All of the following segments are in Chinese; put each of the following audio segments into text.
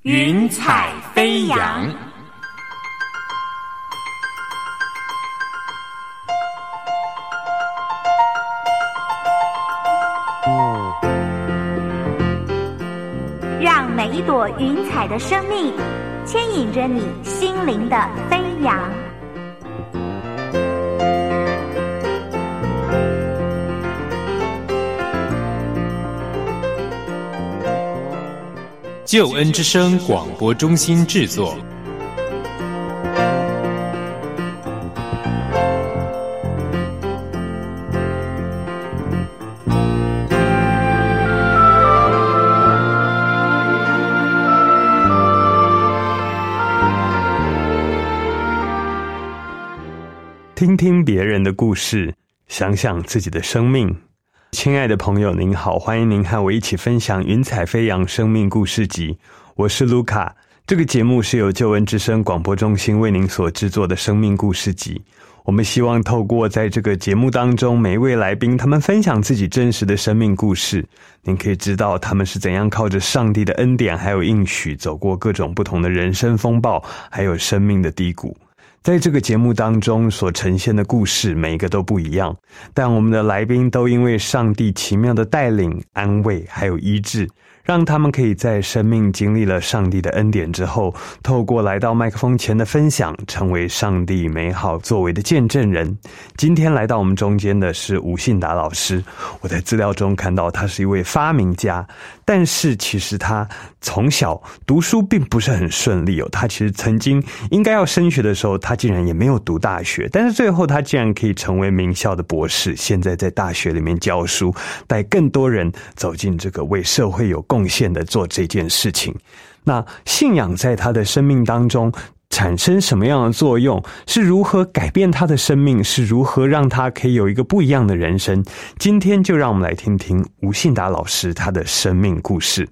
云彩飞扬。 让每一朵云彩的生命牵引着你心灵的飞扬。 救恩之声广播中心制作。 听听别人的故事，想想自己的生命。亲爱的朋友您好，欢迎您和我一起分享云彩飞扬生命故事集，我是卢卡。这个节目是由救恩之声广播中心为您所制作的生命故事集。我们希望透过在这个节目当中每一位来宾他们分享自己真实的生命故事，您可以知道他们是怎样靠着上帝的恩典还有应许走过各种不同的人生风暴还有生命的低谷。在这个节目当中所呈现的故事每一个都不一样，但我们的来宾都因为上帝奇妙的带领、安慰还有医治，让他们可以在生命经历了上帝的恩典之后，透过来到麦克风前的分享，成为上帝美好作为的见证人。今天来到我们中间的是吴信达老师，我在资料中看到他是一位发明家，但是其实他从小读书并不是很顺利哦。他其实曾经应该要升学的时候，他竟然也没有读大学，但是最后他竟然可以成为名校的博士，现在在大学里面教书，带更多人走进这个为社会有贡献的做这件事情。那信仰在他的生命当中产生什么样的作用，是如何改变他的生命，是如何让他可以有一个不一样的人生，今天就让我们来听听吴信达老师他的生命故事。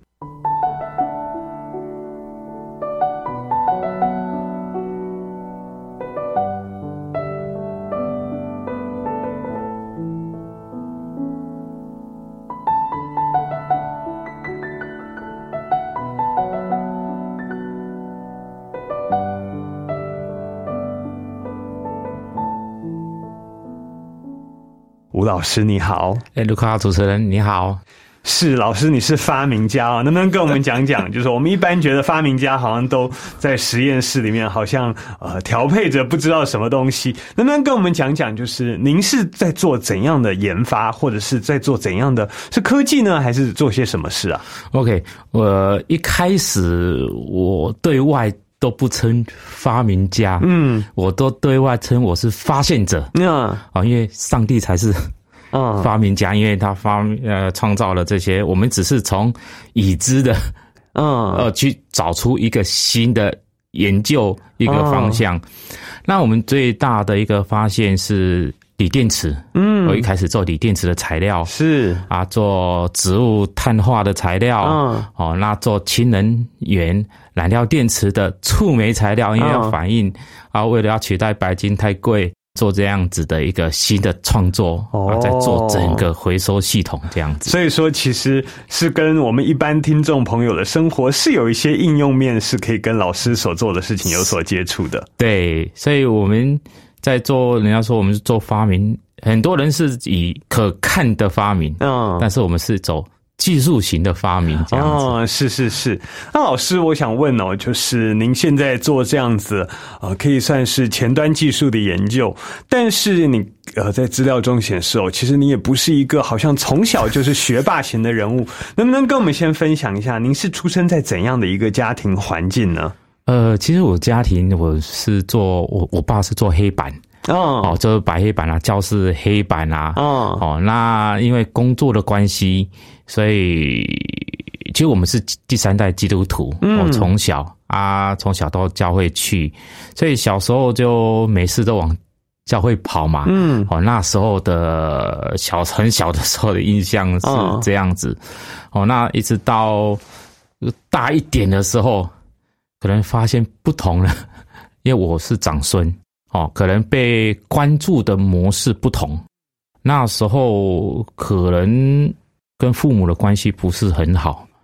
吴老师你好。 卢卡主持人你好。 是，老师你是发明家啊，能不能跟我们讲讲就是我们一般觉得发明家好像都在实验室里面好像调配着不知道什么东西，能不能跟我们讲讲就是您是在做怎样的研发，或者是在做怎样的，是科技呢还是做些什么事啊？ OK， 我一开始我对外都不称发明家，我都对外称我是发现者，因为上帝才是发明家，因为他创造了这些，我们只是从已知的去找出一个新的研究一个方向。那我们最大的一个发现是锂电池，我一开始做锂电池的材料，是啊，做植物碳化的材料，那做氢能源燃料电池的触媒材料，因为要反应为了要取代白金太贵，做这样子的一个新的创作，在做整个回收系统这样子。 所以说其实是跟我们一般听众朋友的生活是有一些应用面是可以跟老师所做的事情有所接触的。对， 所以我们在做，人家说我们是做发明，很多人是以可看的发明，但是我们是走技术型的发明这样子。 是。那老师我想问就是您现在做这样子可以算是前端技术的研究，但是你在资料中显示其实你也不是一个好像从小就是学霸型的人物，能不能跟我们先分享一下您是出生在怎样的一个家庭环境呢？ 其实我家庭我是做我爸是做黑板，就是白黑板啊，教室黑板啊，那因为工作的关系，所以其实我们是第三代基督徒，从小到教会去，所以小时候就没事都往教会跑嘛，那时候的很小的时候的印象是这样子，那一直到大一点的时候，可能发现不同了，因为我是长孙，可能被关注的模式不同，那时候可能跟父母的关系不是很好，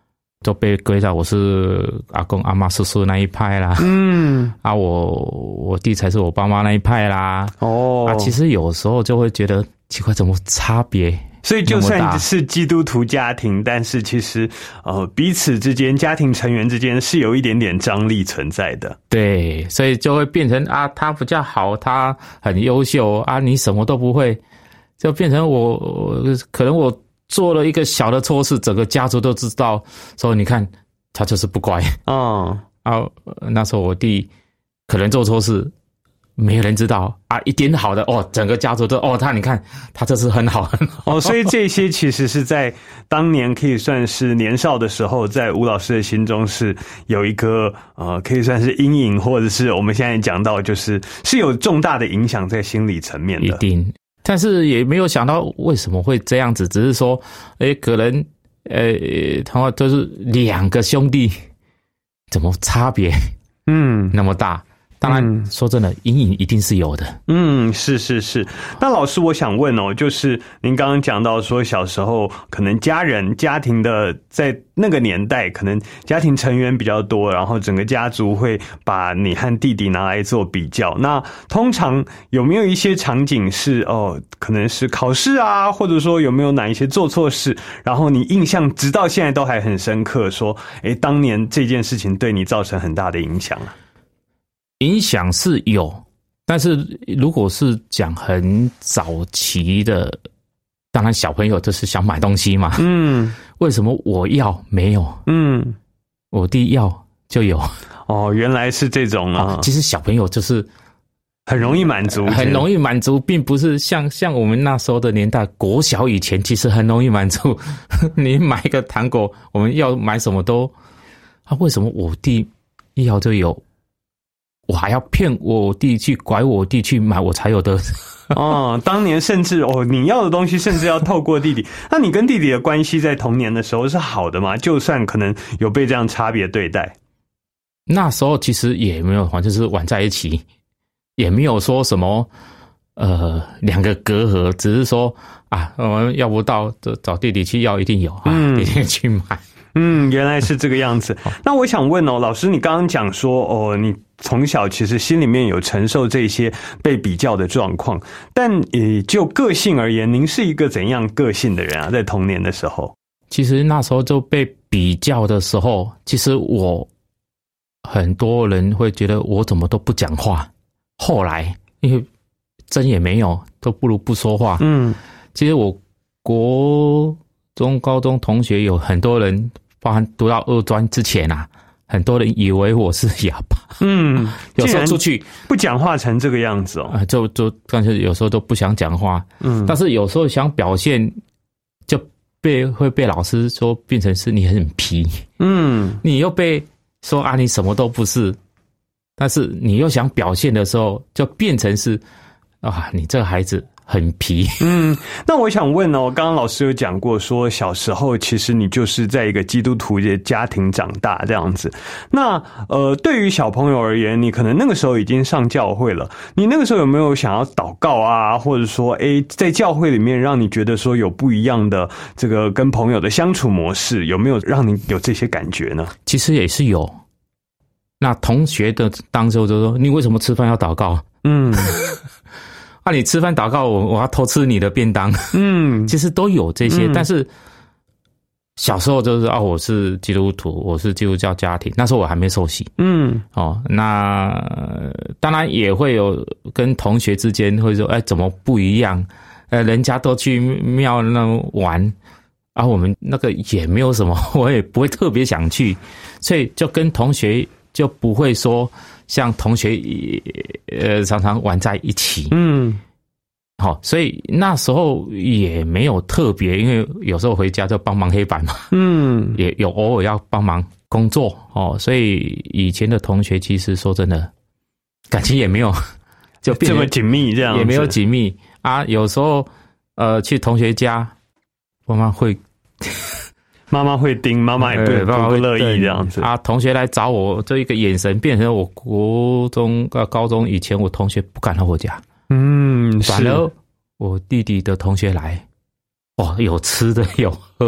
都被归在我是阿公阿嬷叔叔那一派啦。我弟才是我爸妈那一派啦。其实有时候就会觉得奇怪，怎么差别？ 所以就算是基督徒家庭，但是其实彼此之间家庭成员之间是有一点点张力存在的。 对，所以就会变成他比较好，他很优秀你什么都不会，就变成我可能我做了一个小的错事，整个家族都知道，说你看他就是不乖。那时候我弟可能做错事，没有人知道一点好的整个家族都你看他这是很好很好。 所以这些其实是在当年可以算是年少的时候，在吴老师的心中是有一个可以算是阴影，或者是我们现在讲到就是有重大的影响在心理层面的。 一定，但是也没有想到为什么会这样子，只是说可能他们都是两个兄弟，怎么差别那么大？当然，说真的，阴影一定是有的。 是。那老师，我想问就是您刚刚讲到说，小时候可能家庭的在那个年代，可能家庭成员比较多，然后整个家族会把你和弟弟拿来做比较。那通常有没有一些场景是可能是考试或者说有没有哪一些做错事，然后你印象直到现在都还很深刻，说当年这件事情对你造成很大的影响啊？ 影响是有，但是如果是讲很早期的，当然小朋友就是想买东西嘛。为什么我要没有？我弟要就有。 原来是这种其实小朋友就是很容易满足， 并不是像我们那时候的年代，国小以前其实很容易满足。你买一个糖果，我们要买什么都为什么我弟要就有？我还要骗我弟去拐我弟去买我才有的。 当年甚至你要的东西甚至要透过弟弟。那你跟弟弟的关系在童年的时候是好的吗？就算可能有被这样差别对待， 那时候其实也没有，就是玩在一起，也没有说什么两个隔阂，只是说我们要不到就找弟弟去要，一定有弟弟去买。 原来是这个样子。那我想问老师，你刚刚讲说你从小其实心里面有承受这些被比较的状况，但就个性而言，您是一个怎样个性的人啊？在童年的时候， 其实那时候就被比较的时候，其实很多人会觉得我怎么都不讲话。后来因为真也没有，都不如不说话。其实我国中、高中同学有很多人，包含读到二专之前很多人以为我是哑巴。有时候出去不讲话成这个样子就但是有时候都不想讲话。但是有时候想表现，就会被老师说变成是你很皮。你又被说你什么都不是，但是你又想表现的时候，就变成是你这个孩子很皮。 那我想问刚刚老师有讲过说小时候其实你就是在一个基督徒的家庭长大这样子。那对于小朋友而言，你可能那个时候已经上教会了，你那个时候有没有想要祷告或者说在教会里面让你觉得说有不一样的这个跟朋友的相处模式，有没有让你有这些感觉呢？ 其实也是有。那同学的当时就说，你为什么吃饭要祷告？你吃饭祷告，我要偷吃你的便当。其实都有这些。但是小时候就是我是基督徒，我是基督教家庭，那时候我还没受洗。那当然也会有跟同学之间会说怎么不一样，人家都去庙那玩我们那个也没有什么，我也不会特别想去，所以就跟同学就不会说像同学常常玩在一起。所以那时候也没有特别，因为有时候回家就帮忙黑板嘛。也有偶尔要帮忙工作所以以前的同学其实说真的感情也没有就变这么紧密，这样子也没有紧密有时候去同学家，妈妈会盯，妈妈也不乐意这样子同学来找我，这一个眼神变成我国中高中以前我同学不敢来我家。反而我弟弟的同学来有吃的有喝的。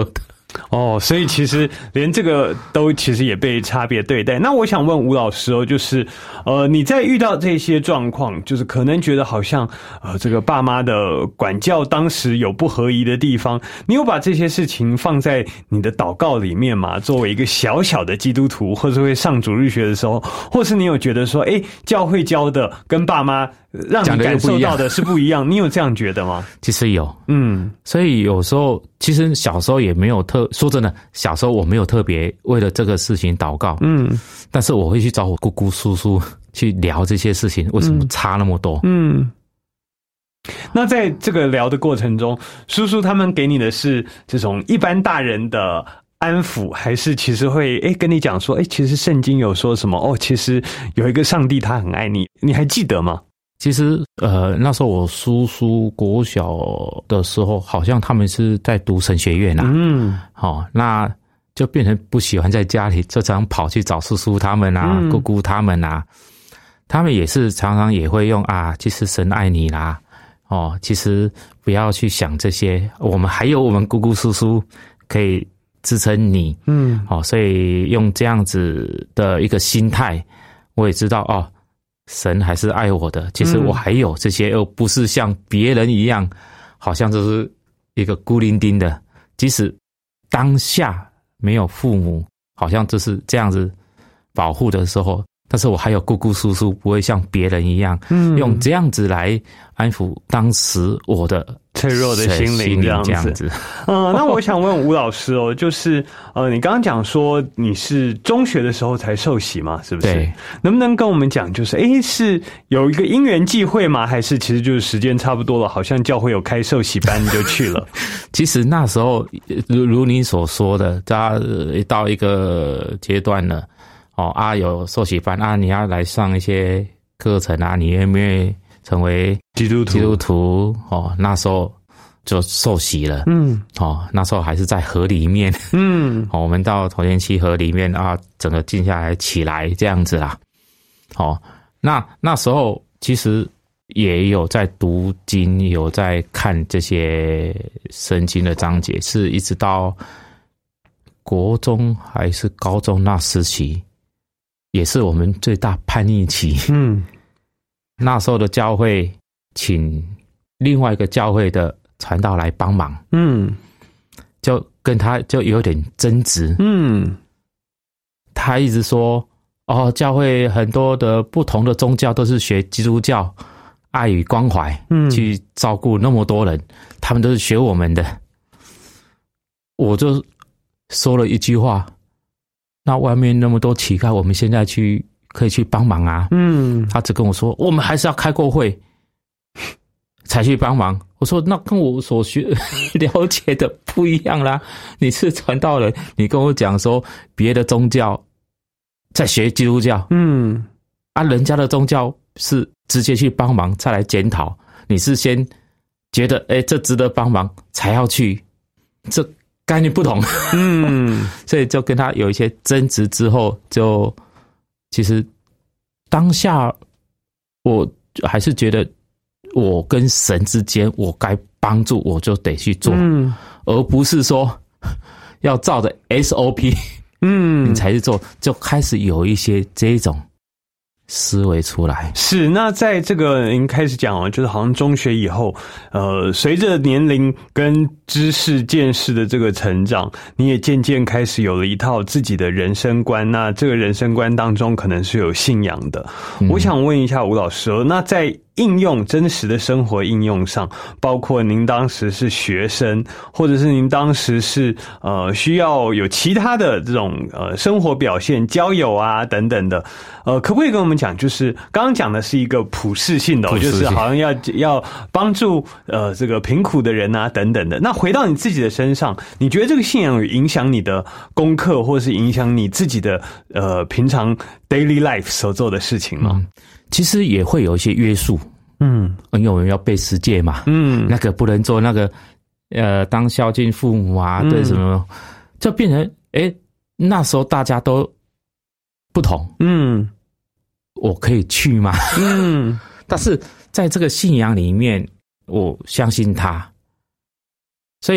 所以其实连这个都其实也被差别对待。那我想问吴老师就是你在遇到这些状况，就是可能觉得好像这个爸妈的管教当时有不合宜的地方，你有把这些事情放在你的祷告里面吗？作为一个小小的基督徒，或是会上主日学的时候，或是你有觉得说教会教的跟爸妈让你感受到的是不一样，你有这样觉得吗？ 其实有，所以有时候其实小时候也没有说真的，小时候我没有特别为了这个事情祷告，但是我会去找我姑姑叔叔去聊这些事情，为什么差那么多？ 那在这个聊的过程中，叔叔他们给你的是这种一般大人的安抚，还是其实会跟你讲说其实圣经有说什么其实有一个上帝他很爱你，你还记得吗？ 其实那时候我叔叔国小的时候，好像他们是在读神学院那就变成不喜欢在家里，就常跑去找叔叔他们姑姑他们他们也是常常也会用其实神爱你啦，其实不要去想这些，我们还有我们姑姑叔叔可以支撑你，所以用这样子的一个心态，我也知道神还是爱我的，其实我还有这些，而不是像别人一样，好像就是一个孤零零的。即使当下没有父母，好像就是这样子保护的时候，但是我还有姑姑叔叔，不会像别人一样，用这样子来安抚当时我的脆弱的心灵这样子。那我想问吴老师就是你刚刚讲说你是中学的时候才受洗嘛，是不是？对。能不能跟我们讲，就是是有一个因缘际会吗？还是其实就是时间差不多了，好像教会有开受洗班你就去了？ 其实那时候如你所说的，到一个阶段了。有受洗班你要来上一些课程你愿不愿意成为基督徒那时候就受洗了。那时候还是在河里面。我们到头前溪河里面整个静下来起来这样子啦。那时候其实也有在读经，有在看这些圣经的章节，是一直到国中还是高中那时期，也是我们最大叛逆期。那时候的教会请另外一个教会的传道来帮忙，就跟他就有点争执。他一直说教会很多的不同的宗教都是学基督教爱与关怀，去照顾那么多人，他们都是学我们的。我就说了一句话，那外面那么多乞丐，我们现在可以去帮忙他只跟我说，我们还是要开过会才去帮忙。我说那跟我所了解的不一样啦，你是传道人，你跟我讲说别的宗教在学基督教，人家的宗教是直接去帮忙再来检讨，你是先觉得这值得帮忙才要去，这概念不同。所以就跟他有一些争执之后，就其实当下我还是觉得我跟神之间，我该帮助我就得去做，而不是说要照着 SOP 你才去做，就开始有一些这种思维出来。 是，那在这个您开始讲就是好像中学以后随着年龄跟知识见识的这个成长，你也渐渐开始有了一套自己的人生观，那这个人生观当中可能是有信仰的。我想问一下吴老师那在应用真实的生活应用上，包括您当时是学生，或者是您当时是需要有其他的这种生活表现，交友等等的，可不可以跟我们讲，就是刚刚讲的是一个普世性的就是好像要帮助这个贫苦的人等等的。那回到你自己的身上，你觉得这个信仰有影响你的功课，或是影响你自己的平常 daily life 所做的事情吗？ 其实也会有一些约束，因为我们要背十诫嘛，那个不能做那个当孝敬父母对什么，就变成那时候大家都不同，我可以去吗？但是在这个信仰里面，我相信他，所以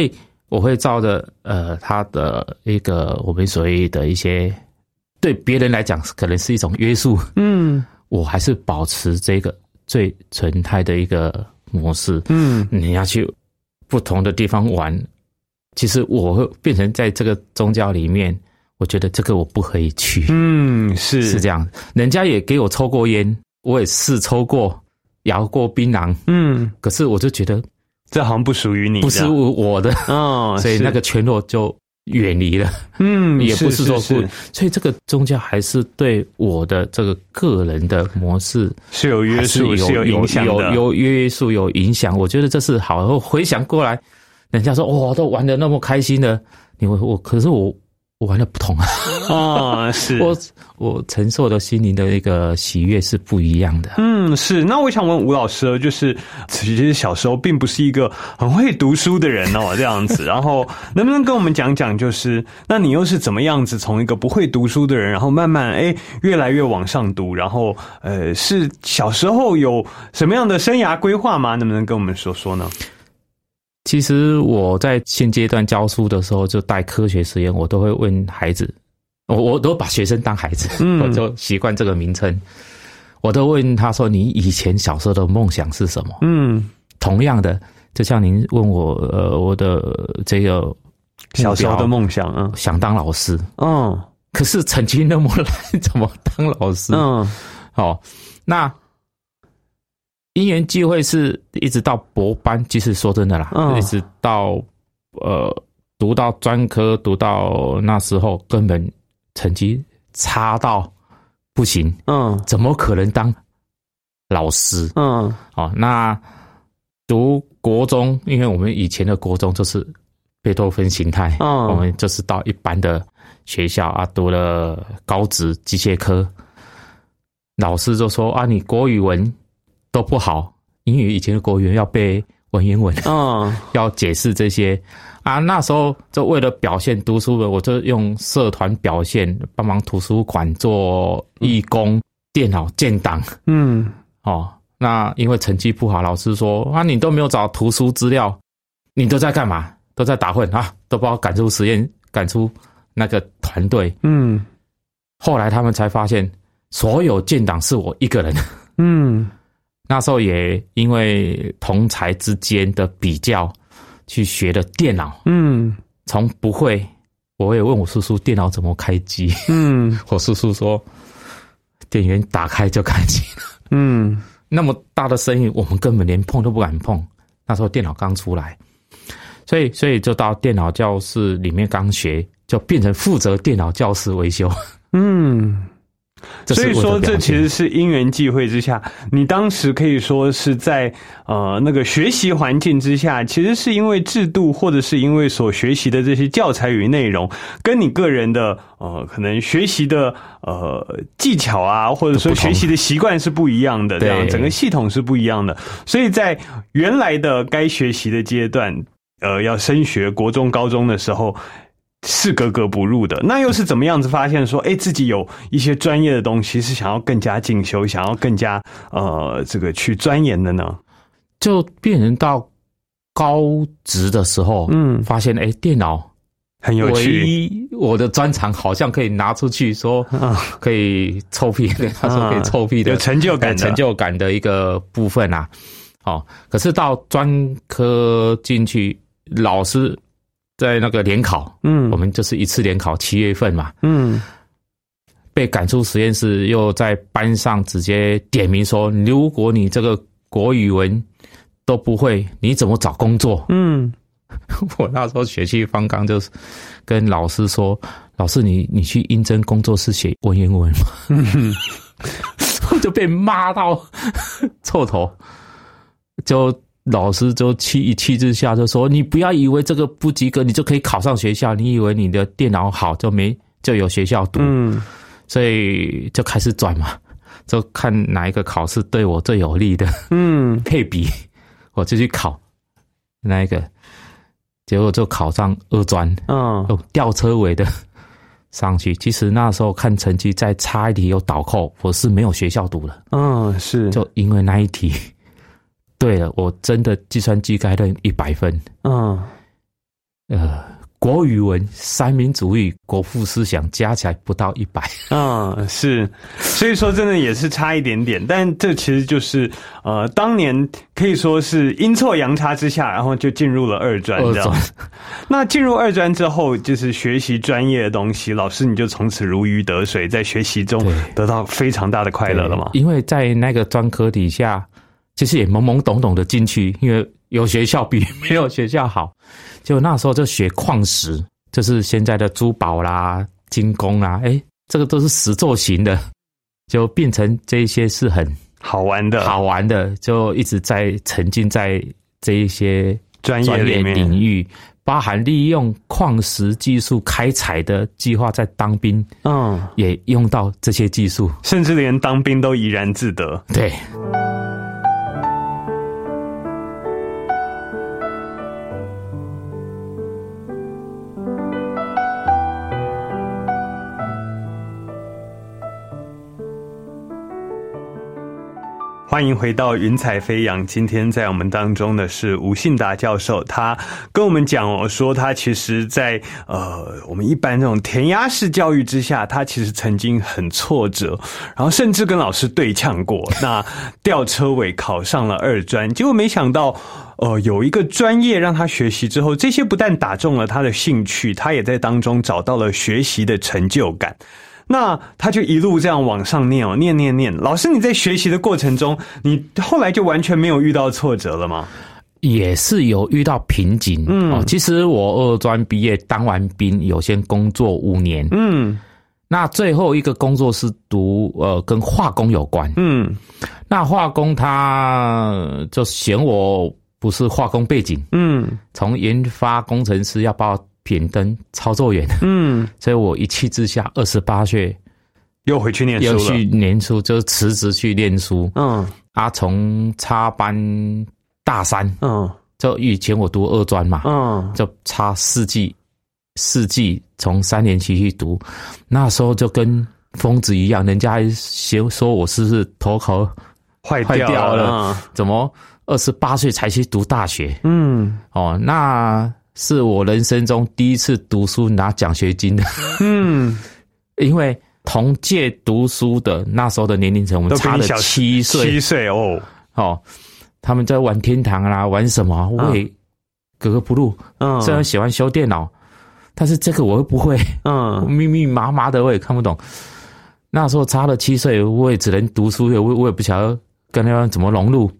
我会照着他的一个我们所谓的一些对别人来讲可能是一种约束，我还是保持这个最纯态的一个模式。你要去不同的地方玩，其实我会变成在这个宗教里面，我觉得这个我不可以去。是这样。人家也给我抽过烟，我也试抽过，摇过槟榔，可是我就觉得这好像不属于你， 不是我的，所以那个全落就远离了。也不是说不，所以这个宗教还是对我的这个个人的模式是有约束，是有影响的， 有约束，有影响。我觉得这是好。回想过来，人家说哇，都玩得那么开心的，可是我玩的不同啊。是我承受的心灵的一个喜悦是不一样的。 是。那我想问吴老师，就是其实小时候并不是一个很会读书的人哦，这样子。然后能不能跟我们讲讲，就是那你又是怎么样子从一个不会读书的人，然后慢慢越来越往上读，然后是小时候有什么样的生涯规划吗？能不能跟我们说说呢？ 其实我在现阶段教书的时候，就带科学实验，我都会问孩子，我都把学生当孩子，我就习惯这个名称。我都问他说：“你以前小时候的梦想是什么？”同样的，就像您问我，我的这个小时候的梦想， 想当老师。可是成绩那么烂，怎么当老师？那因缘际会是一直到博班，其实说真的啦，一直到读到专科，读到那时候根本成绩差到不行，怎么可能当老师？那读国中，因为我们以前的国中就是贝多芬形态，我们就是到一般的学校啊，读了高职机械科，老师就说啊，你国语文都不好，因为以前的国语文要背文言文，要解释这些啊。那时候就为了表现读书的，我就用社团表现，帮忙图书馆做义工，电脑建档。那因为成绩不好，老师说啊，你都没有找图书资料，你都在干嘛？都在打混啊，都不知道赶出实验，赶出那个团队。后来他们才发现，所有建档是我一个人。那时候也因为同才之间的比较，去学了电脑。从不会，我也问我叔叔电脑怎么开机。我叔叔说，电源打开就开机了。那么大的声音，我们根本连碰都不敢碰。那时候电脑刚出来，所以就到电脑教室里面刚学，就变成负责电脑教室维修。 所以说这其实是因缘际会之下，你当时可以说是在那个学习环境之下，其实是因为制度或者是因为所学习的这些教材与内容跟你个人的可能学习的技巧啊，或者说学习的习惯是不一样的，这样整个系统是不一样的。所以在原来的该学习的阶段，要升学国中高中的时候是格格不入的。那又是怎么样子发现说自己有一些专业的东西是想要更加进修，想要更加这个去钻研的呢？ 就变成到高职的时候，发现电脑很有趣， 唯一我的专长好像可以拿出去说，可以臭屁，他说可以臭屁的， 有成就感的一个部分啊。可是到专科进去，老师在那个联考，我们就是一次联考7月份嘛，被赶出实验室，又在班上直接点名说，如果你这个国语文都不会，你怎么找工作？我那时候血气方刚，就是跟老师说，老师你去应征工作室写文言文吗？就被骂到臭头，就老师就一气之下就说，你不要以为这个不及格你就可以考上学校，你以为你的电脑好就有学校读。所以就开始转嘛，就看哪一个考试对我最有利的，配比，我就去考那一个，结果就考上二专，吊车尾的上去。其实那时候看成绩再差一题有倒扣，我是没有学校读的。 是， 就因为那一题对了，我真的计算机概论100分。 国语文、三民主义、国父思想加起来不到100。 是，所以说真的也是差一点点，但这其实就是当年可以说是阴错阳差之下，然后就进入了二专这样。那进入二专之后，就是学习专业的东西，老师你就从此如鱼得水，在学习中得到非常大的快乐了嘛？ 因为在那个专科底下，其实也懵懵懂懂的进去，因为有学校比没有学校好。就那时候就学矿石，就是现在的珠宝啦、精工啦，这个都是实作型的，就变成这些是很好玩的， 就一直在沉浸在这一些专业领域，包含利用矿石技术开采的计划，在当兵，也用到这些技术， 甚至连当兵都怡然自得。 对。 欢迎回到云彩飞扬，今天在我们当中的是吴信达教授，他跟我们讲说他其实在我们一般这种填鸭式教育之下，他其实曾经很挫折，然后甚至跟老师对呛过，那吊车尾考上了二专，结果没想到有一个专业让他学习之后，这些不但打中了他的兴趣，他也在当中找到了学习的成就感。那他就一路这样往上念。老师，你在学习的过程中，你后来就完全没有遇到挫折了吗？ 也是有遇到瓶颈。其实我二专毕业当完兵，有先工作5年。那最后一个工作是读跟化工有关。那化工他就嫌我不是化工背景。从研发工程师要把我品登操作员。所以我一气之下28岁又回去念书了， 又去念书，就辞职去念书。从插班大3。就以前我读二专嘛。就插4季从3年级去读，那时候就跟疯子一样，人家还嫌说我是不是头壳坏掉了，怎么28岁才去读大学？那是我人生中第一次读书拿奖学金的。因为同届读书的那时候的年龄层，我们差了7岁。 7岁他们在玩天堂啦，玩什么？我也格格不入。虽然喜欢修电脑，但是这个我又不会。密密麻麻的我也看不懂。那时候差了7岁，我也只能读书，我也不晓得跟他们怎么融入。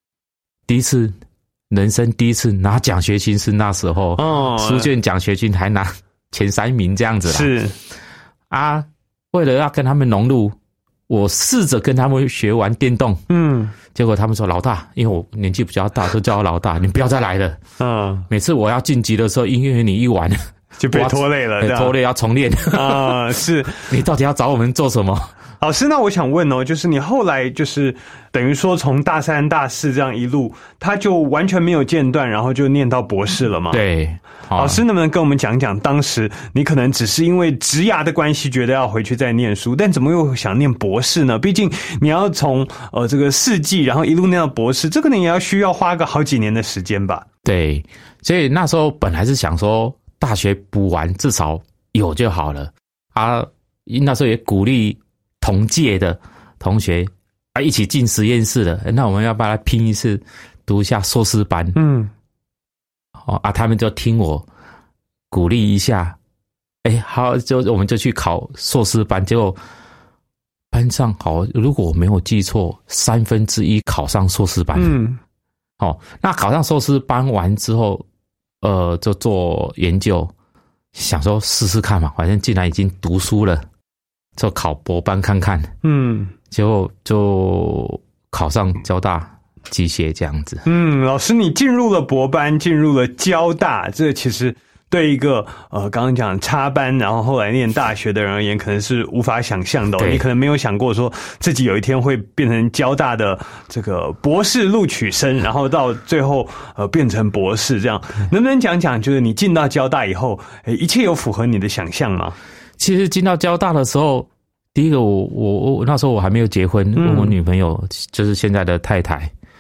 人生第一次拿奖学金是那时候。书卷奖学金还拿前3名这样子啦。 是啊，为了要跟他们融入，我试着跟他们学玩电动。结果他们说老大，因为我年纪比较大，都叫我老大，你不要再来了。每次我要晋级的时候，因为你一玩就被拖累了， 拖累要重练。 是你到底要找我们做什么？ 老师，那我想问就是你后来就是等于说从大3、大4这样一路，他就完全没有间断，然后就念到博士了吗？ 对。 老师能不能跟我们讲讲，当时你可能只是因为职涯的关系，觉得要回去再念书，但怎么又想念博士呢？毕竟你要从这个4季，然后一路念到博士，这个呢也要需要花个好几年的时间吧？ 对，所以那时候本来是想说大学补完至少有就好了啊。那时候也鼓励同届的同学一起进实验室的，那我们要不要来拼一次，读一下硕士班？他们就听我鼓励一下，好，我们就去考硕士班。结果班上如果我没有记错，1/3考上硕士班。那考上硕士班完之后，就做研究，想说试试看嘛，反正既然已经读书了，就考博班看看。结果就考上交大机械这样子。 老师，你进入了博班，进入了交大，这其实对一个刚刚讲插班，然后后来念大学的人而言，可能是无法想象的。你可能没有想过说自己有一天会变成交大的这个博士录取生，然后到最后变成博士这样。能不能讲讲，就是你进到交大以后，一切有符合你的想象吗？ 其实进到交大的时候，第一个我那时候我还没有结婚，我女朋友就是现在的太太。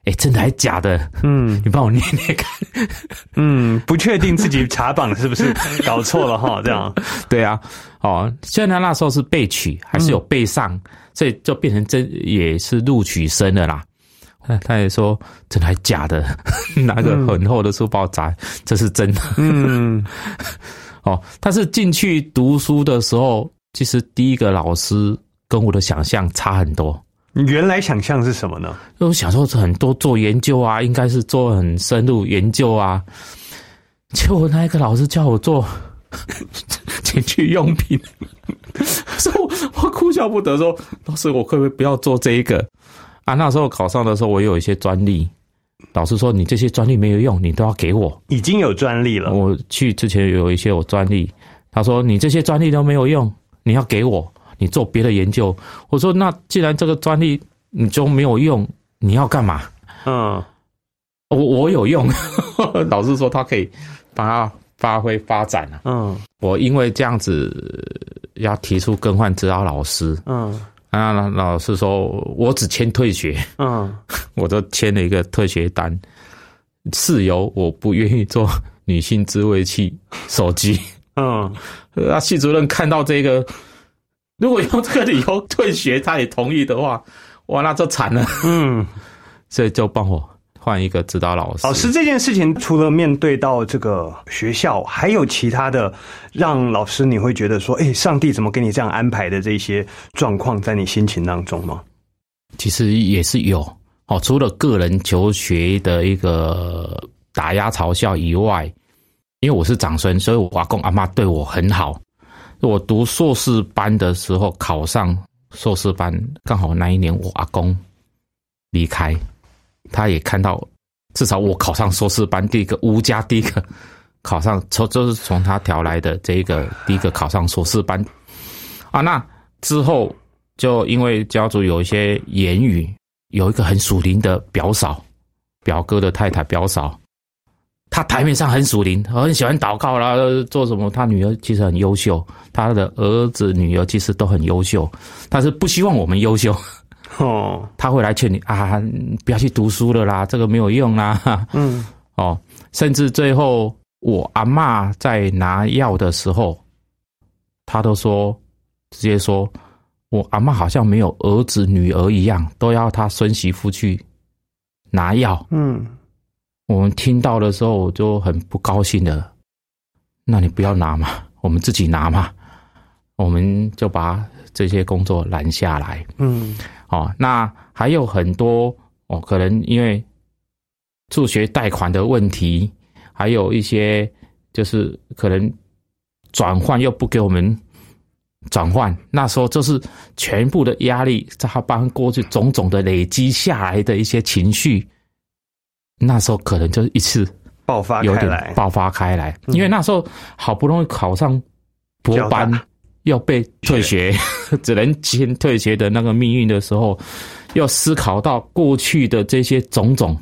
真的还假的？你帮我念念看。 不确定自己查榜是不是搞错了哈，这样。 对啊，虽然那时候是备取，还是有备上，所以就变成也是录取生了啦。他也说真的还假的，拿个很厚的书包砸，这是真的。但是进去读书的时候，其实第一个老师跟我的想象差很多。 你原来想象是什么呢？ 我想说很多做研究啊，应该是做很深入研究啊。结果那一个老师叫我做情趣用品，所以我哭笑不得说：“老师，我可不可以不要做这一个？”那时候考上的时候，我有一些专利。老师说：“你这些专利没有用，你都要给我。” 已经有专利了。 我去之前有一些我专利，他说：“你这些专利都没有用，你要给我。”你做别的研究，我说那既然这个专利你就没有用，你要干嘛？我有用，老师说他可以把它发挥发展了。我因为这样子要提出更换指导老师，老师说我只签退学，我就签了一个退学单，事由我不愿意做女性自慰器手机。系主任看到这个。如果用这个理由退学，他也同意的话，哇，那就惨了。所以就帮我换一个指导老师。 老师这件事情，除了面对到这个学校，还有其他的让老师你会觉得说，上帝怎么给你这样安排的这些状况，在你心情当中吗？ 其实也是有除了个人求学的一个打压嘲笑以外，因为我是长孙，所以我阿公阿嬷对我很好。我读硕士班的时候考上硕士班，刚好那一年我阿公离开，他也看到至少我考上硕士班，第一个吴家第一个考上，就是从他调来的这一个第一个考上硕士班那之后就因为家族有一些言语，有一个很属灵的表嫂，表哥的太太表嫂，他台面上很属灵，很喜欢祷告啦，做什么？他女儿其实很优秀，他的儿子女儿其实都很优秀，但是不希望我们优秀。他会来劝你不要去读书了啦，这个没有用啦。甚至最后我阿嬷在拿药的时候，他都说直接说，我阿嬷好像没有儿子女儿一样，都要他孙媳妇去拿药。我们听到的时候我就很不高兴的，那你不要拿嘛，我们自己拿嘛，我们就把这些工作拦下来。那还有很多可能因为助学贷款的问题，还有一些就是可能转换又不给我们转换，那时候就是全部的压力，在他帮过去种种的累积下来的一些情绪，那时候可能就一次爆发开来， 因为那时候好不容易考上博班，又被退学，只能签退学的那个命运的时候，又思考到过去的这些种种，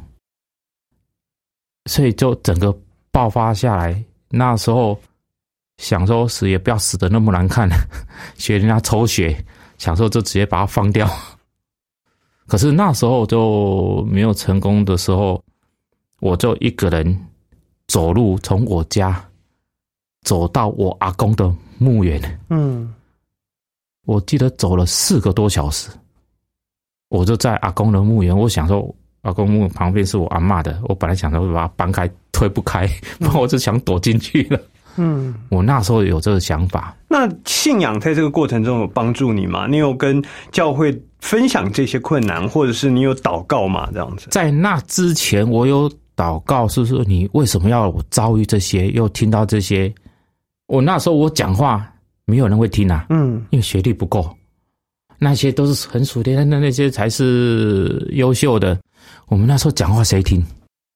所以就整个爆发下来。那时候想说死也不要死得那么难看，学人家抽血，想说就直接把它放掉。可是那时候就没有成功的时候，我就一个人走路从我家走到我阿公的墓园。我记得走了4个多小时，我就在阿公的墓园。我想说阿公墓旁边是我阿嬷的，我本来想说把它搬开，推不开，不然我就想躲进去了。我那时候有这个想法。 那信仰在这个过程中有帮助你吗？你有跟教会分享这些困难，或者是你有祷告吗？这样子。在那之前我有祷告，是说你为什么要我遭遇这些，又听到这些。我那时候我讲话没有人会听啊，因为学历不够，那些都是很属灵的，那些才是优秀的。我们那时候讲话谁听？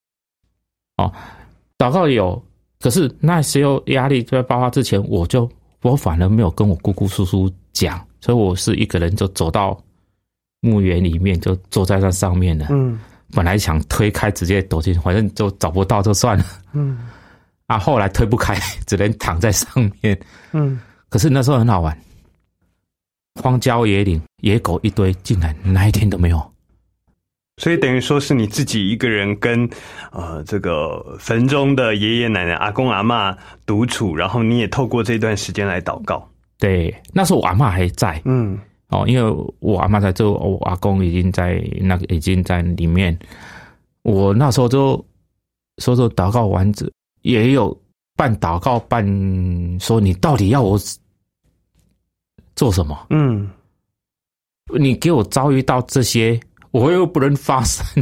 祷告有，可是那时候压力在爆发之前，我反而没有跟我姑姑叔叔讲，所以我是一个人就走到墓园里面，就坐在那上面了。本来想推开直接躲进去，反正就找不到就算了。后来推不开，只能躺在上面。可是那时候很好玩，荒郊野岭，野狗一堆，竟然那一天都没有。 所以等于说是你自己一个人跟这个坟中的爷爷奶奶、阿公阿嬷独处，然后你也透过这段时间来祷告。 对，那时候我阿嬷还在，因为我阿嬷在这，我阿公已经在里面。我那时候就说祷告完子，也有半祷告半说你到底要我做什么？你给我遭遇到这些，我又不能发声。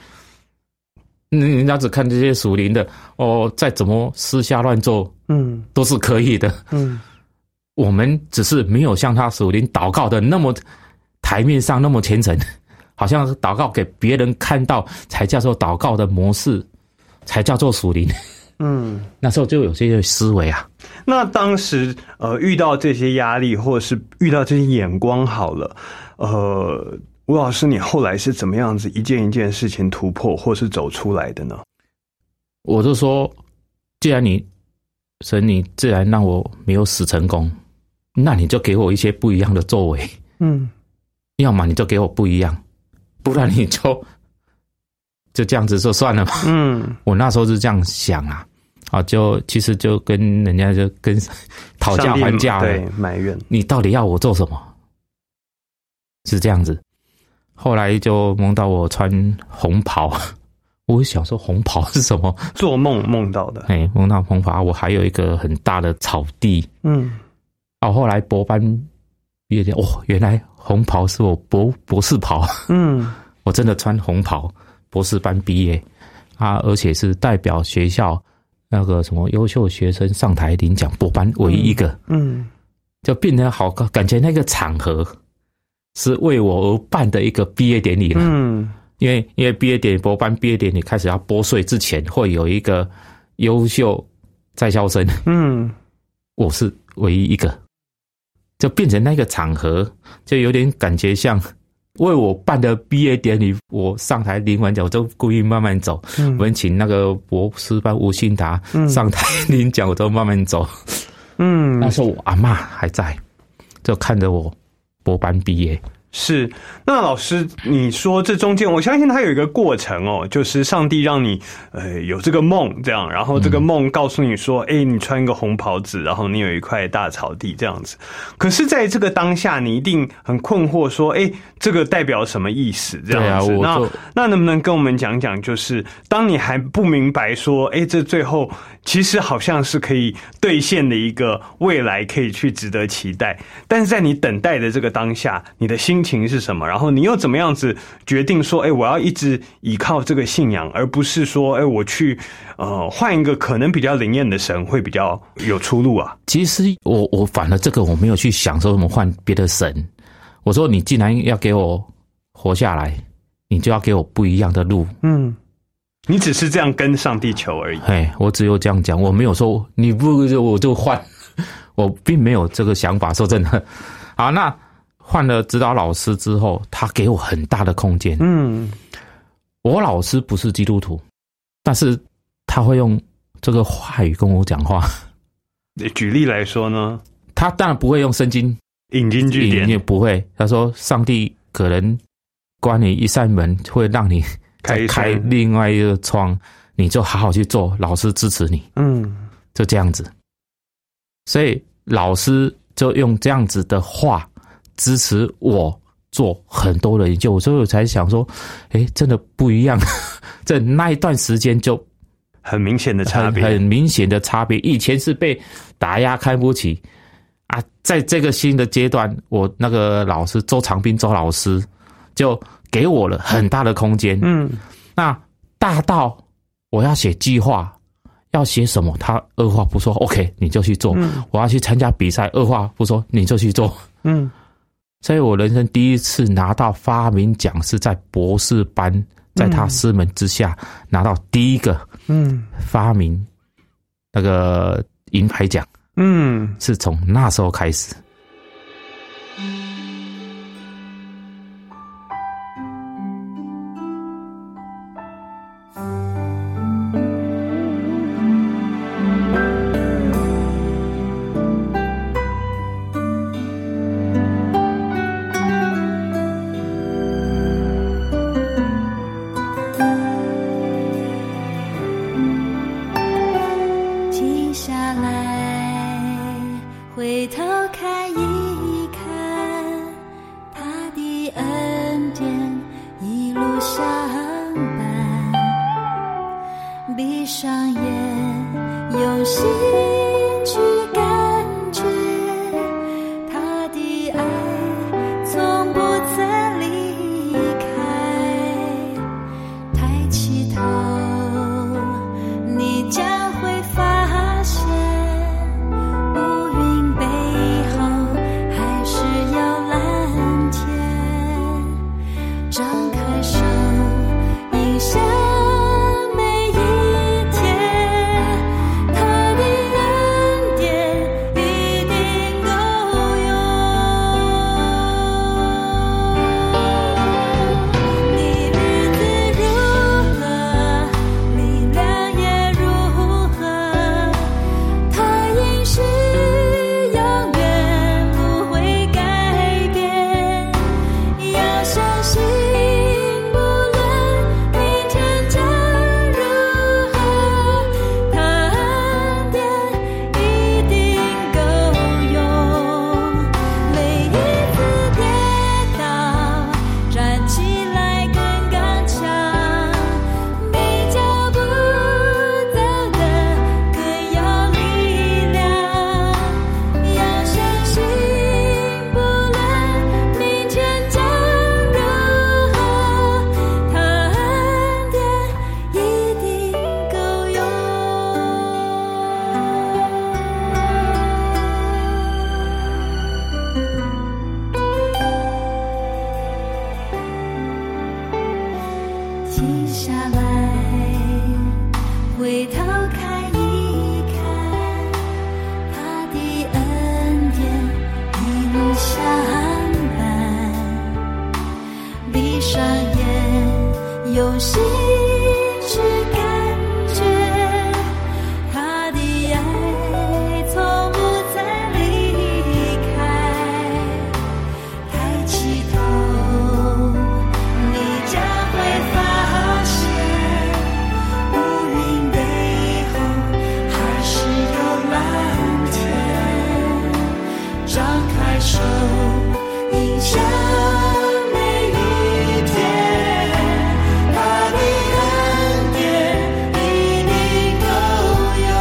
人家只看这些属灵的再怎么私下乱做，都是可以的。我们只是没有像他属灵祷告的那么台面上那么虔诚，好像是祷告给别人看到才叫做祷告的模式，才叫做属灵。那时候就有这些思维啊。 那当时遇到这些压力，或者是遇到这些眼光好了，吴老师，你后来是怎么样子一件一件事情突破，或是走出来的呢？ 我就说，既然神你自然让我没有死成功，那你就给我一些不一样的作为。要么你就给我不一样，不然你就这样子就算了嘛。我那时候是这样想啊，其实就跟人家就跟讨价还价了， 对，埋怨你到底要我做什么？是这样子。后来就梦到我穿红袍，我想说红袍是什么？ 做梦梦到的。 梦到红袍，我还有一个很大的草地。后来博班毕业，原来红袍是我博士袍。我真的穿红袍，博士班毕业而且是代表学校那个什么优秀学生上台领奖，博班唯一一个。就变得好，感觉那个场合是为我而办的一个毕业典礼了。因为毕业典礼，博班毕业典礼开始要拨穗之前，会有一个优秀在校生。我是唯一一个，就变成那个场合，就有点感觉像为我办的毕业典礼。我上台领完奖，我就故意慢慢走。我们请那个博士班吴信达上台领奖，我都慢慢走。那时候我阿嬷还在，就看着我博班毕业。 是，那老师，你说这中间，我相信它有一个过程就是上帝让你有这个梦，这样，然后这个梦告诉你说，你穿一个红袍子，然后你有一块大草地这样子。可是在这个当下，你一定很困惑，说，这个代表什么意思？这样子。那能不能跟我们讲讲，就是当你还不明白说，这最后其实好像是可以兑现的一个未来，可以去值得期待，但是在你等待的这个当下，你的心情是什么？然后你又怎么样子决定说，我要一直依靠这个信仰，而不是说，我去换一个可能比较灵验的神会比较有出路啊？ 其实我反而这个我没有去想说怎么换别的神。我说你既然要给我活下来，你就要给我不一样的路。 你只是这样跟上帝求而已。 我只有这样讲，我没有说你不我就换，我并没有这个想法。说真的，好，那换了指导老师之后，他给我很大的空间。我老师不是基督徒，但是他会用这个话语跟我讲话。 举例来说呢？ 他当然不会用圣经引经据典， 也不会。他说上帝可能关你一扇门，会让你再开另外一个窗，你就好好去做，老师支持你。就这样子。所以老师就用这样子的话支持我做很多的研究，所以我才想说，真的不一样。这那一段时间就很明显的差别， 很明显的差别。以前是被打压看不起在这个新的阶段，我那个老师周长斌周老师就给我了很大的空间。那大到我要写计划，要写什么，他二话不说 OK 你就去做。我要去参加比赛，二话不说你就去做。所以我人生第一次拿到发明奖是在博士班，在他师门之下拿到第一个发明那个银牌奖。是从那时候开始。 停下来，回头看一看，他的恩典一路相伴。闭上眼，用心去感觉他的爱从不再离开。抬起头，你将会发现乌云背后还是有蓝天。张开手，迎向每一天，他的恩典一定够用。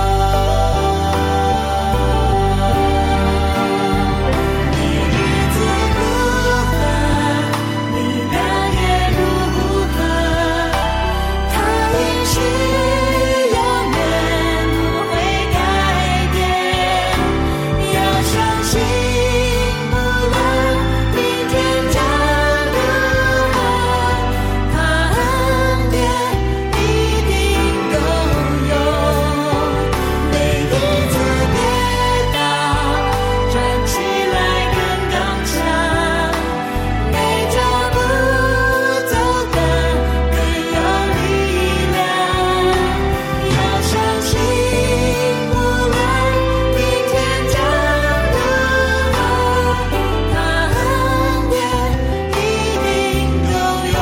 你日子如何，你亮也如何，他应许永远不会改变。要相信，不论明天将如何，他恩典一定够用。每一次跌倒，站起来更刚强，每脚步走得更有力量。要相信，无论明天将如何，他恩典一定够用。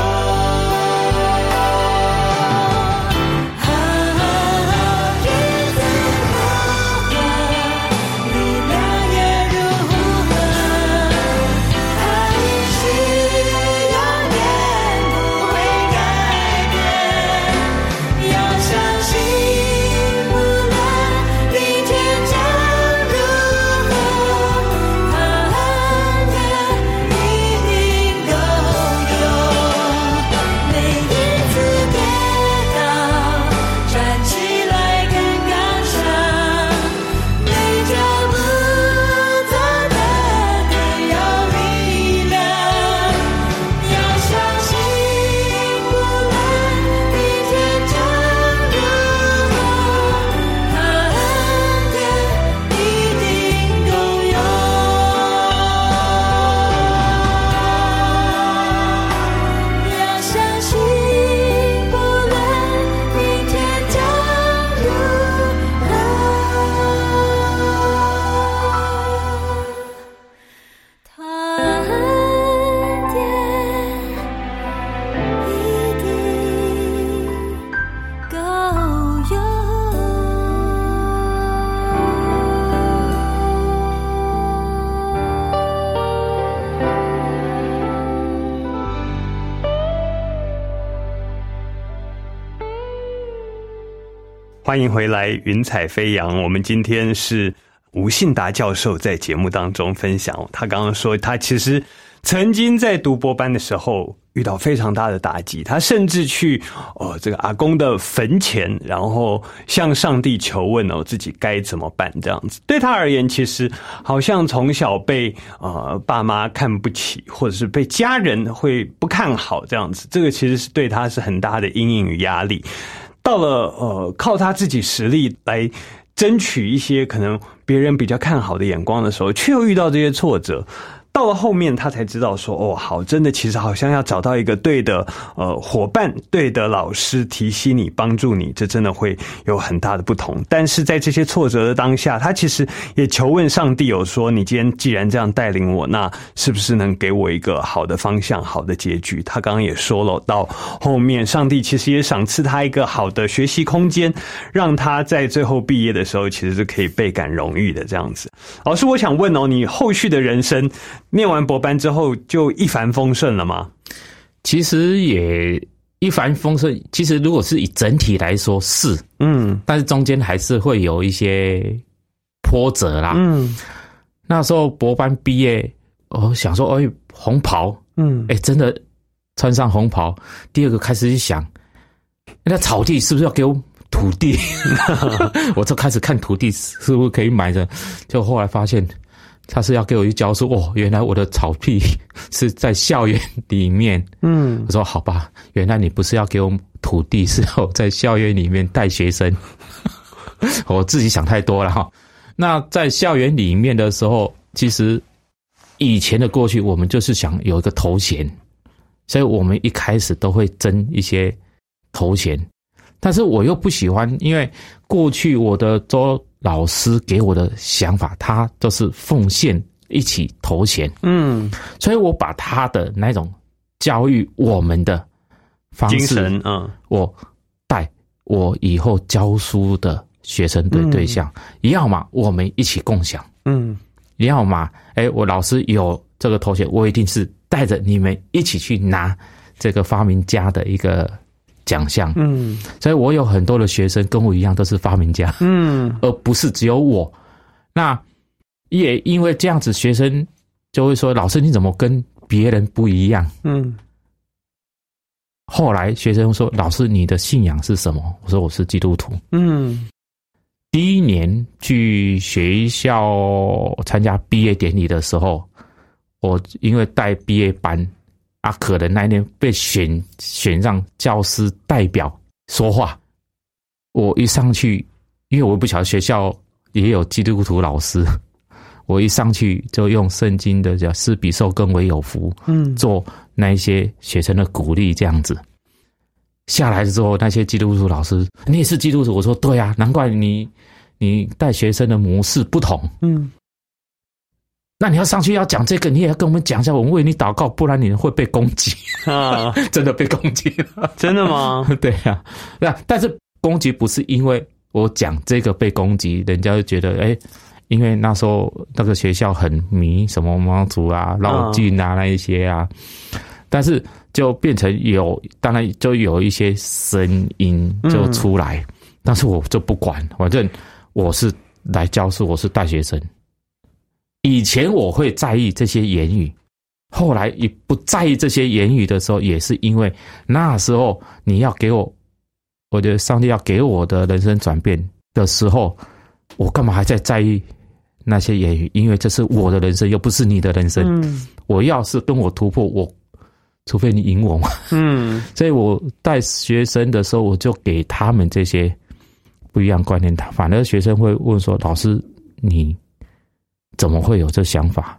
日子如何，力量也如何，他应许永远不会改变。要相信，无论明天将如何，他恩典一定够用。每一次跌倒，站起来更刚强，每脚步走得更有力量。要相信，无论明天将如何，他恩典一定够用。要相信，不论明天将如何，他恩典一定够用。 欢迎回来，云彩飞扬。我们今天是吴信达教授在节目当中分享，他刚刚说他其实曾经在读博班的时候遇到非常大的打击，他甚至去这个阿公的坟前，然后向上帝求问自己该怎么办这样子。对他而言，其实好像从小被爸妈看不起，或者是被家人会不看好这样子，这个其实是对他是很大的阴影与压力。到了靠他自己实力来争取一些可能别人比较看好的眼光的时候，却又遇到这些挫折。到了后面他才知道说好，真的其实好像要找到一个对的伙伴，对的老师提携你，帮助你，这真的会有很大的不同。但是在这些挫折的当下，他其实也求问上帝，有说你今天既然这样带领我，那是不是能给我一个好的方向，好的结局。他刚刚也说了，到后面上帝其实也赏赐他一个好的学习空间，让他在最后毕业的时候其实是可以倍感荣誉的这样子。老师，我想问你后续的人生念完博班之后就一帆风顺了吗？ 其实也一帆风顺，其实如果是以整体来说是，但是中间还是会有一些波折啦。那时候博班毕业，想说红袍，真的穿上红袍。第二个开始去想，那草地是不是要给我土地？我就开始看土地是不是可以买的，就后来发现他是要给我去教书哦，原来我的草地是在校园里面。我说好吧，原来你不是要给我土地，是要在校园里面带学生。我自己想太多了哈。那在校园里面的时候，其实以前的过去我们就是想有一个头衔，所以我们一开始都会争一些头衔，但是我又不喜欢，因为过去我的周老师给我的想法，他都是奉献一起头衔，所以我把他的那种教育我们的方式，精神，我带我以后教书的学生的对象，要么我们一起共享，要么我老师有这个头衔，我一定是带着你们一起去拿这个发明家的一个奖项。所以我有很多的学生跟我一样都是发明家，而不是只有我。那也因为这样子，学生就会说：“老师，你怎么跟别人不一样？”后来学生说：“老师，你的信仰是什么？”我说：“我是基督徒。”第一年去学校参加毕业典礼的时候，我因为带毕业班可能那一年被选上教师代表说话，我一上去，因为我不晓得学校也有基督徒老师，我一上去就用圣经的叫施比受更为有福，做那一些学生的鼓励这样子。下来之后，那些基督徒老师，你也是基督徒？我说对啊，难怪你带学生的模式不同。那你要上去要讲这个，你也要跟我们讲一下，我们为你祷告，不然你会被攻击啊！真的被攻击了， 真的吗？ 对啊，但是攻击不是因为我讲这个被攻击，人家就觉得因为那时候那个学校很迷什么妈祖啊、绕境啊那一些啊，但是就变成当然就有一些声音就出来，但是我就不管，反正我是来教书，我是带学生。以前我会在意这些言语，后来也不在意这些言语的时候，也是因为那时候你要给我觉得上帝要给我的人生转变的时候，我干嘛还在意那些言语？因为这是我的人生，又不是你的人生。我要是跟我突破，除非你赢我嘛。所以我带学生的时候，我就给他们这些不一样观念，反而学生会问说：“老师，你怎么会有这想法？”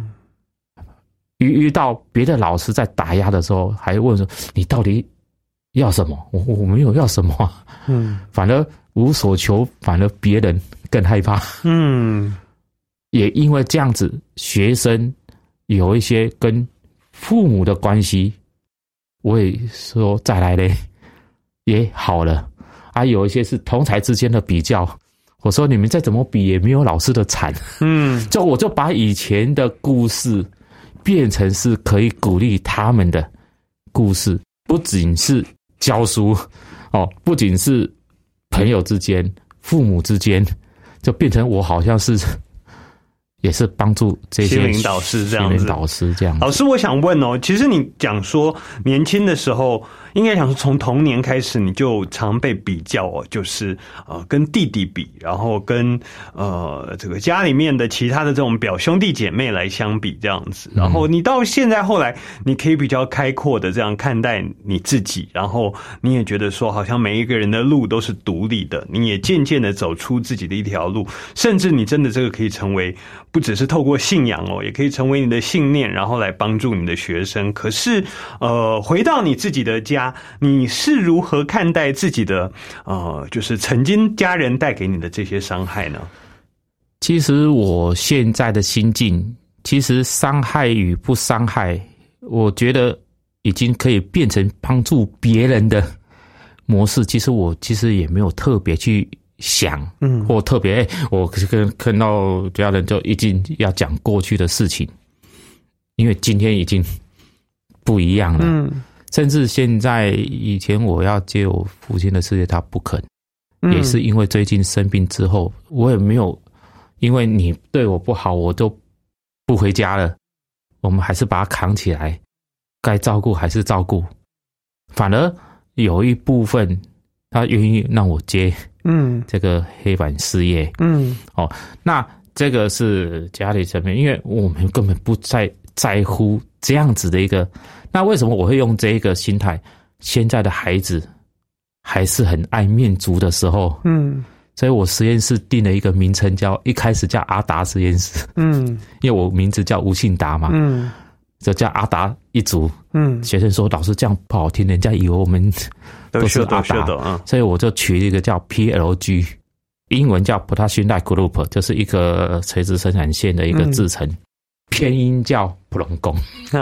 遇到别的老师在打压的时候，还问说：“你到底要什么？”我没有要什么啊。反而无所求，反而别人更害怕。也因为这样子，学生有一些跟父母的关系，我也说再来嘞，也好了。有一些是同才之间的比较，我说你们再怎么比也没有老师的惨。我就把以前的故事变成是可以鼓励他们的故事，不仅是教书不仅是朋友之间、父母之间，就变成我好像是也是帮助这些心灵导师这样子。 老师，我想问其实你讲说年轻的时候，应该讲说从童年开始你就常被比较就是跟弟弟比，然后跟这个家里面的其他的这种表兄弟姐妹来相比这样子，然后你到现在后来你可以比较开阔的这样看待你自己，然后你也觉得说好像每一个人的路都是独立的，你也渐渐的走出自己的一条路，甚至你真的这个可以成为不只是透过信仰也可以成为你的信念，然后来帮助你的学生。可是回到你自己的家，你是如何看待自己的就是曾经家人带给你的这些伤害呢？ 其实我现在的心境，其实伤害与不伤害，我觉得已经可以变成帮助别人的模式。其实也没有特别去想，或特别我看到家人就一定要讲过去的事情，因为今天已经不一样了。甚至现在以前我要接我父亲的事业，他不肯，也是因为最近生病之后，我也没有因为你对我不好，我就不回家了。我们还是把他扛起来，该照顾还是照顾。反而有一部分他愿意让我接这个黑板事业。那这个是家里层面，因为我们根本不在乎这样子的一个。那为什么我会用这一个心态？现在的孩子还是很爱面族的时候，所以我实验室定了一个名称一开始叫阿达实验室，因为我名字叫吴信达嘛，就叫阿达一族。学生说老师这样不好听，人家以为我们都是阿达，所以我就取一个叫 PLG， 英文叫 Potassium Light Group， 就是一个垂直生产线的一个制成，偏音叫普隆宫。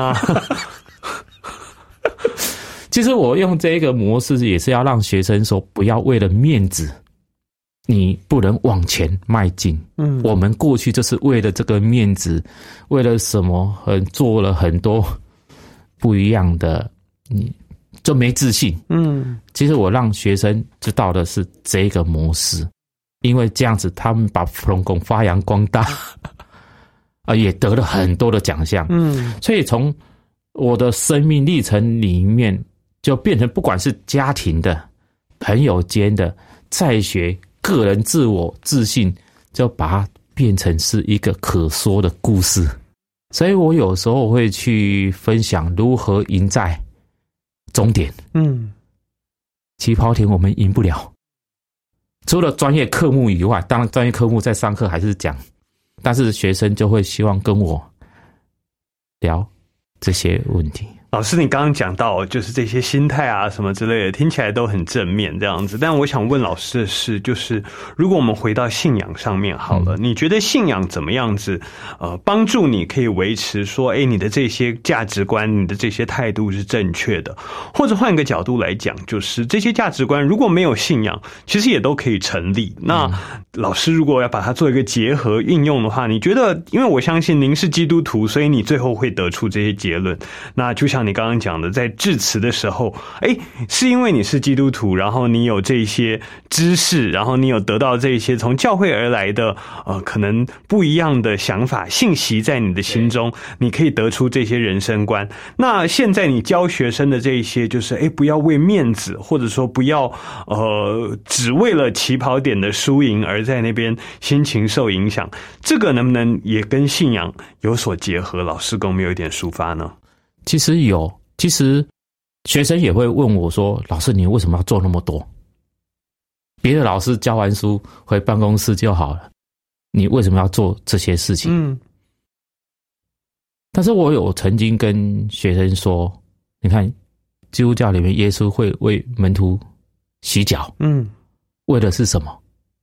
其实我用这个模式也是要让学生说，不要为了面子，你不能往前迈进。我们过去就是为了这个面子，为了什么做了很多不一样的，你就没自信。其实我让学生知道的是这个模式，因为这样子他们把普隆宫发扬光大，也得了很多的奖项。所以从我的生命历程里面，就变成不管是家庭的、朋友间的、在学、个人自我自信，就把它变成是一个可说的故事。所以我有时候会去分享如何赢在终点。起跑点我们赢不了，除了专业科目以外，当然专业科目在上课还是讲，但是学生就会希望跟我聊这些问题。 老师，你刚刚讲到就是这些心态啊什么之类的，听起来都很正面这样子。但我想问老师的是，就是如果我们回到信仰上面好了，你觉得信仰怎么样子帮助你可以维持说，你的这些价值观、你的这些态度是正确的？或者换一个角度来讲，就是这些价值观如果没有信仰，其实也都可以成立。那老师如果要把它做一个结合运用的话，你觉得，因为我相信您是基督徒，所以你最后会得出这些结论。那就像你刚刚讲的，在致辞的时候，是因为你是基督徒，然后你有这些知识，然后你有得到这些从教会而来的可能不一样的想法信息在你的心中，你可以得出这些人生观。那现在你教学生的这一些，就是不要为面子，或者说不要只为了起跑点的输赢而在那边心情受影响，这个能不能也跟信仰有所结合？老师跟我们有一点抒发呢？ 其实有，其实学生也会问我说，老师你为什么要做那么多？别的老师教完书回办公室就好了，你为什么要做这些事情？但是我有曾经跟学生说，你看基督教里面耶稣会为门徒洗脚，为的是什么？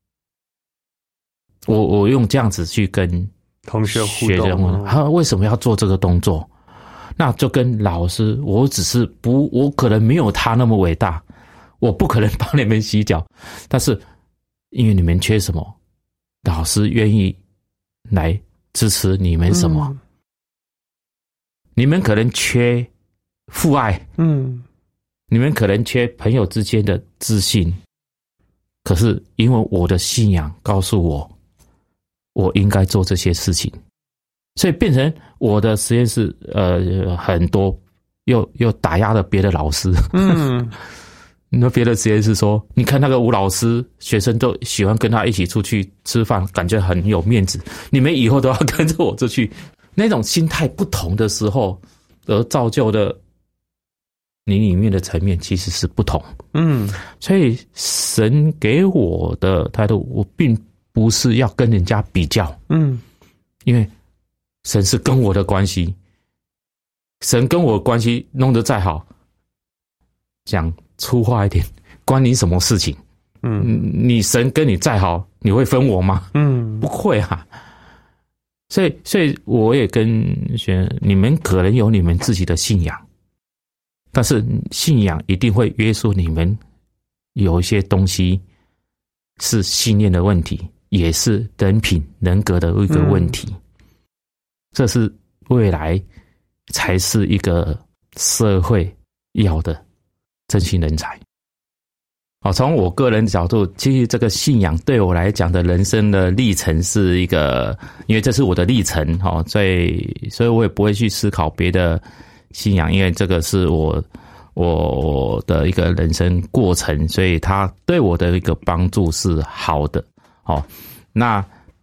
我用这样子去跟同学互动， 他为什么要做这个动作？那就跟老师，我可能没有他那么伟大，我不可能帮你们洗脚，但是因为你们缺什么，老师愿意来支持你们什么。你们可能缺父爱，你们可能缺朋友之间的自信，可是因为我的信仰告诉我，我应该做这些事情。所以变成我的实验室很多又打压了别的老师。那别的实验室说，你看那个吴老师，学生都喜欢跟他一起出去吃饭，感觉很有面子，你们以后都要跟着我出去。那种心态不同的时候而造就的你里面的层面其实是不同。所以神给我的态度，我并不是要跟人家比较。因为神是跟我的关系，神跟我的关系弄得再好，讲粗话一点，关你什么事情？你神跟你再好，你会分我吗？不会啊。所以我也跟学生，你们可能有你们自己的信仰，但是信仰一定会约束你们有一些东西是信念的问题，也是人品人格的一个问题。这是未来才是一个社会要的真心人才。从我个人角度，其实这个信仰对我来讲的人生的历程是一个，因为这是我的历程，所以我也不会去思考别的信仰，因为这个是我的一个人生过程，所以它对我的一个帮助是好的。那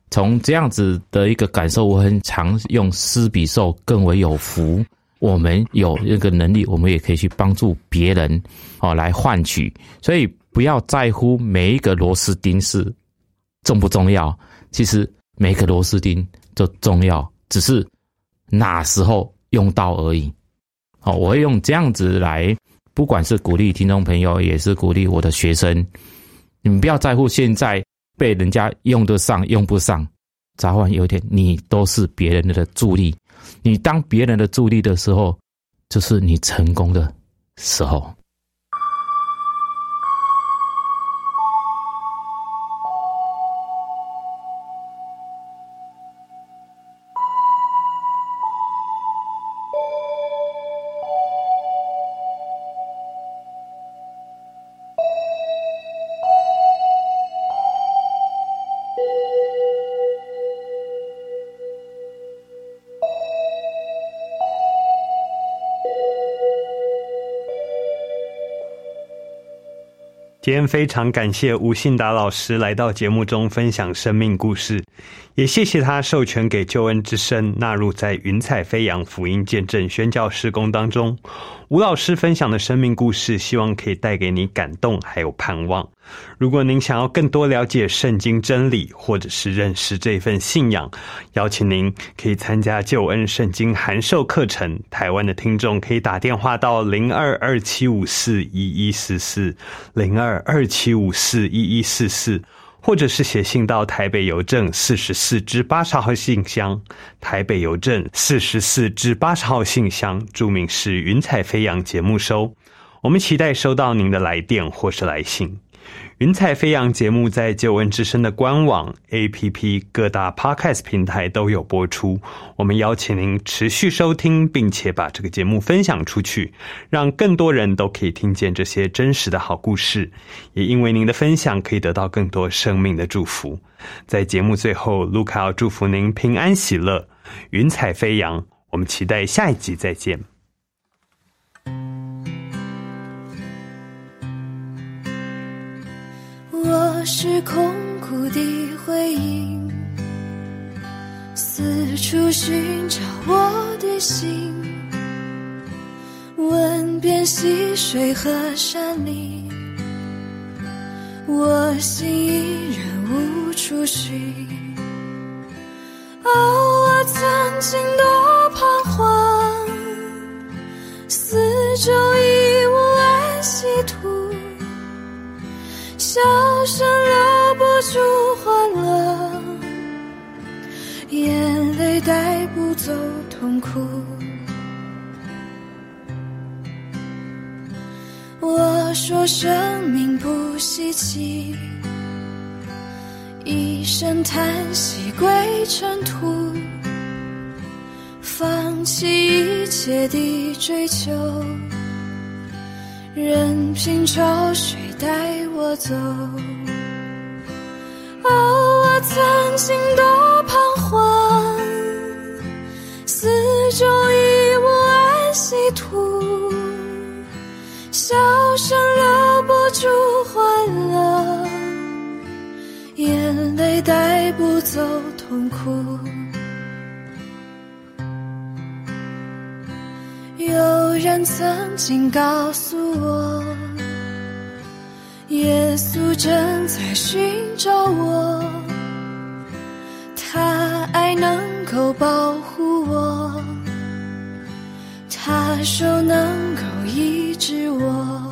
从这样子的一个感受，我很常用施比受更为有福。我们有这个能力，我们也可以去帮助别人，来换取。所以不要在乎每一个螺丝钉是重不重要，其实每一个螺丝钉就重要，只是哪时候用到而已。我会用这样子来，不管是鼓励听众朋友，也是鼓励我的学生，你们不要在乎现在被人家用得上用不上，早晚有一天你都是别人的助力。你当别人的助力的时候，就是你成功的时候。 今天非常感谢吴信达老师来到节目中分享生命故事，也谢谢他授权给救恩之声纳入在云彩飞扬福音见证宣教事工当中。吴老师分享的生命故事，希望可以带给你感动还有盼望。如果您想要更多了解圣经真理，或者是认识这份信仰，邀请您可以参加救恩圣经函授课程。台湾的听众可以打电话到0227541144 0227541144，或者是写信到台北邮政44支80号信箱，台北邮政44支80号信箱，注明是云彩飞扬节目收。我们期待收到您的来电或是来信。云彩飞扬节目在救恩之声的官网、APP 各大 Podcast 平台都有播出，我们邀请您持续收听，并且把这个节目分享出去，让更多人都可以听见这些真实的好故事，也因为您的分享可以得到更多生命的祝福。在节目最后，卢卡要祝福您平安喜乐，云彩飞扬，我们期待下一集再见。 我是空谷的回音，四处寻找我的心，问遍溪水和山林，我心依然无处寻。我曾经多彷徨，四周已无安息土，笑声留不住欢乐，眼泪带不走痛苦。我说生命不稀奇，一声叹息归尘土，放弃一切的追求，任凭潮水带我走。我曾经多彷徨，四周已无安息土，笑声留不住欢乐，眼泪带不走痛苦。有人曾经告诉我，耶稣正在寻找我，他爱能够保护我，他手能够医治我。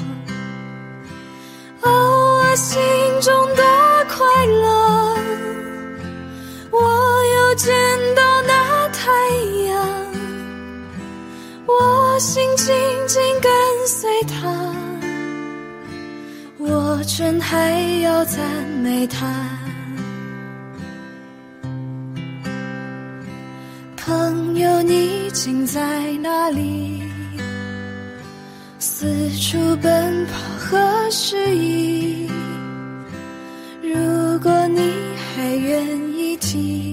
我心中多快乐，我又见到那太阳，我心紧紧跟随他，我真还要赞美他。朋友，你竟在哪里？四处奔跑何时已？如果你还愿意听，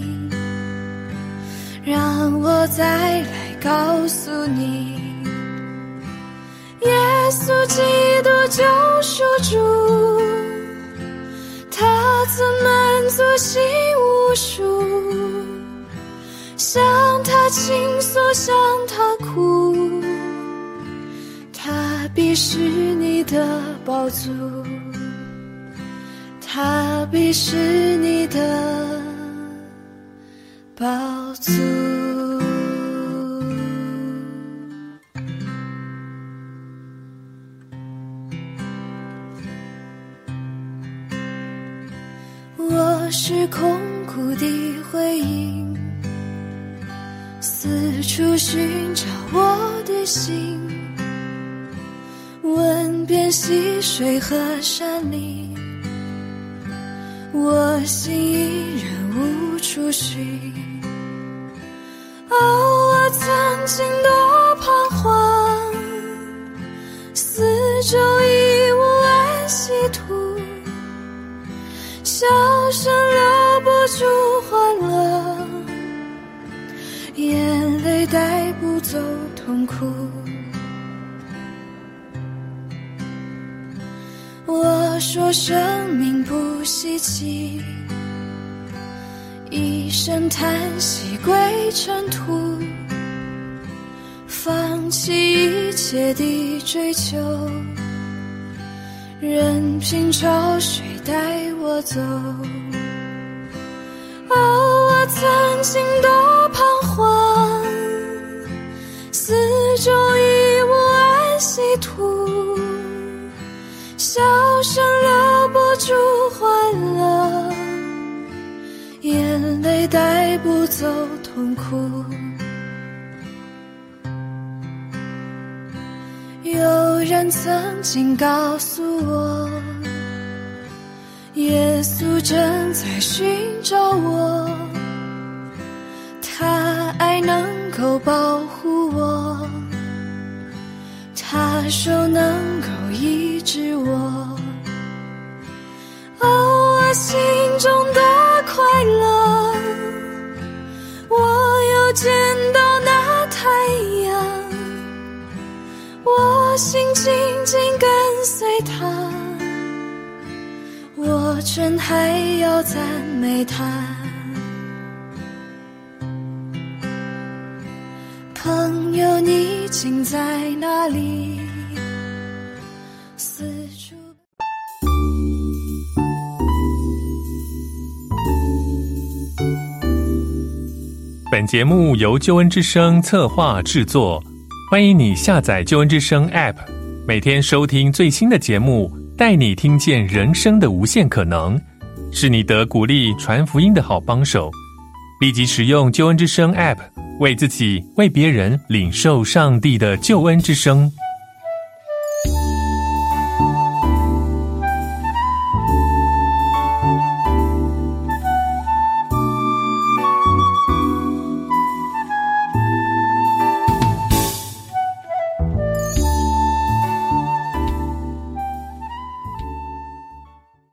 让我再来告诉你，耶稣基督救赎主，他曾满足心无赎，向他倾诉，向他哭，他必是你的宝足，他必是你的宝足。我是空谷的回音，四处寻找我的心，问遍溪水和山林，我心依然无处寻。我曾经多彷徨，四周已无安息土，笑声留不住欢乐，眼泪带不走痛苦。我说生命不稀奇，一声叹息归尘土，放弃一切的追求，任凭潮水带我走。我曾经多彷徨，四周已无安息土，笑声留不住欢乐，眼泪带不走痛苦。有人曾经告诉我，耶稣正在寻找我，他爱能够保护我，他手能够医治我。我心中多快乐，我又见到那太阳，我心紧紧跟随他，我真还要赞美他。朋友，你竟在哪里？四处。 本节目由救恩之声策划制作，欢迎你下载救恩之声 App， 每天收听最新的节目，带你听见人生的无限可能，是你得鼓励传福音的好帮手。立即使用救恩之声 App， 为自己为别人领受上帝的救恩之声。